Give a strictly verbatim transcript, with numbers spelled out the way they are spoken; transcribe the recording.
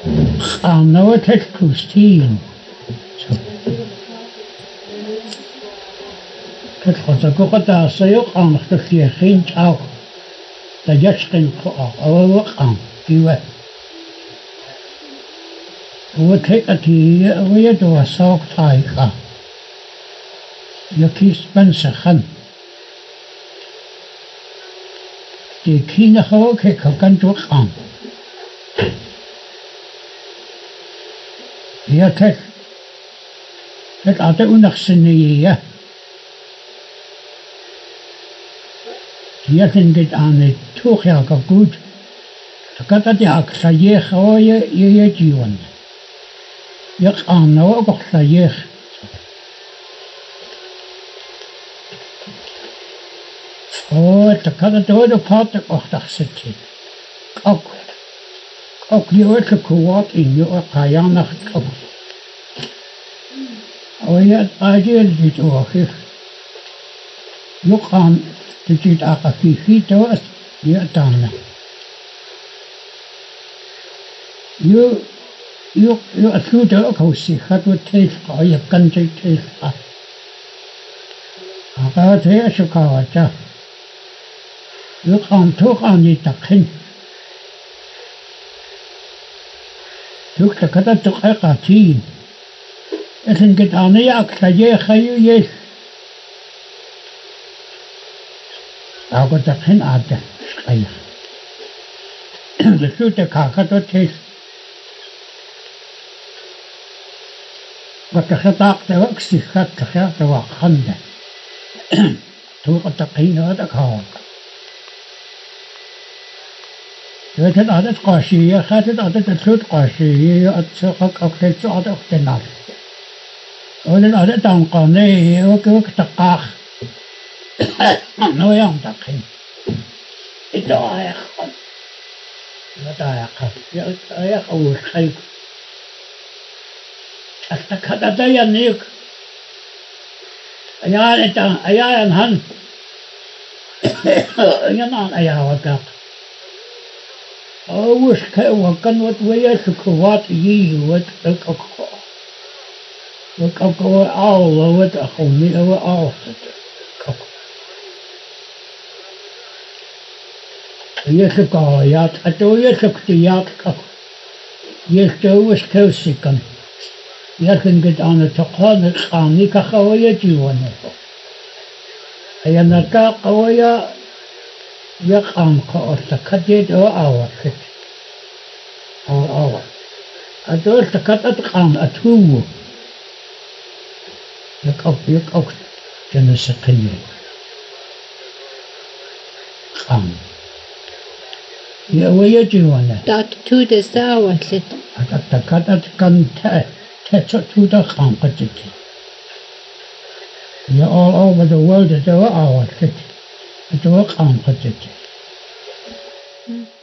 Anna het het Christine. Het gaat ook ook daar zo aan dat je geen ook dat je geen ook aan die we we het die we door zo taaiga je kiest mensen gaan die kinderen ook ik kan toch aan ja het het altijd onachtzien ja hier vind ik aan het toch ja goed dat dat ja ik zei je gooi je je Jeevan je aan nou ook zei je oh dat kan het door de pad ook dat zit ook ook je wordt gekoord in je ga je nog ook oh ja eigenlijk dit ook je gaan dit is eigenlijk door je dan je je je het goed ook hoe zich gaat het heeft je kan het heeft maar het is ook al ja je kan toch aan die takken toch dat kan toch echt zien het is het aan ja ik ga je ga je je ook dat geen aarde schrijven de zoete kaken dat is wat de gedachte ook zich gaat te gelden wat handen toen het dat geen had gehad je weet het altijd kastje je gaat het altijd het goed kastje je het zo ook ook het zo altijd op de nacht oh dat altijd dan kan nee ook ook te kaag nou ja dat geen ik dacht echt wat daar ja ja oh schrijf hasta kada ya nik ayan ita ayan han ayan an ayaw ka oh wis ka wa kan wat we is ko wat yi wat ek ook wat ook al wat gewoon nie oor al je is ook al ja het is ook die ja je is dus kousikan je kunt het aan het gaan het gaan niet kan gewoon je doen en dan kan gewoon je je gaan gaan dat kan je door ouder ouder ouder het is dat kan het gaan het hoe je ook je ook kunnen ze kunnen gaan je wil je doen dat doet het zo wat het dat kan het kan het zo toe dat gaan het je all over the world het ook ouder het ook gaan het